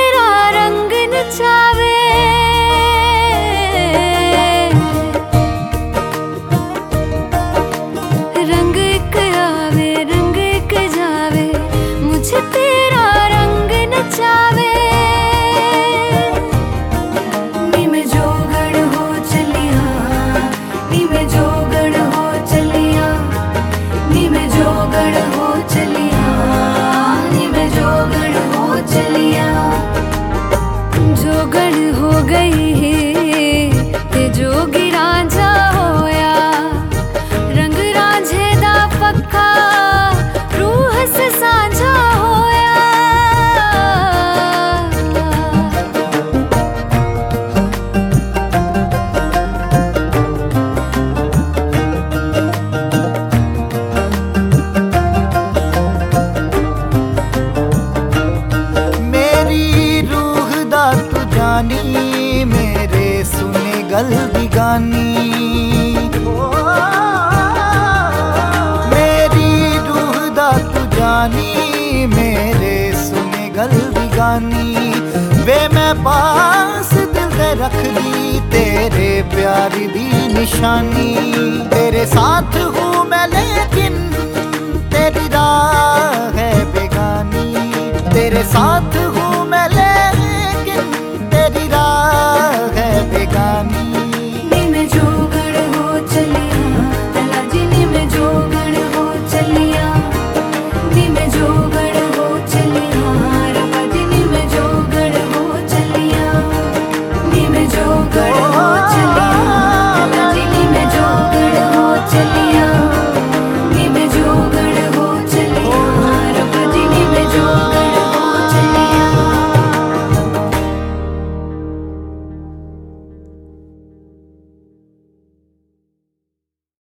तेरा रंग नचावे। रंग एक आवे रंग एक जावे, मुझे तेरा रंग नचावे। नी में जोगड़ हो चलिया, नी में जोगड़ हो चलिया, नी में जोगड़ हो चलिया, नी में जोगड़ हो चलिया। जोगड़ हो गई ते जोगी रांझा होया, रंग रांझे दा पक्का रूह से साझा होया। मेरी रूह दा तू जानी, मेरे सुने गल दी गानी। मेरी रूह दा तू जानी, मेरे सुने गल दी गानी। वे मैं पास दिल दे रख दी तेरे प्यार दी निशानी। तेरे साथ हूँ मैं लेकिन तेरी राह है बेगानी। तेरे साथ हूँ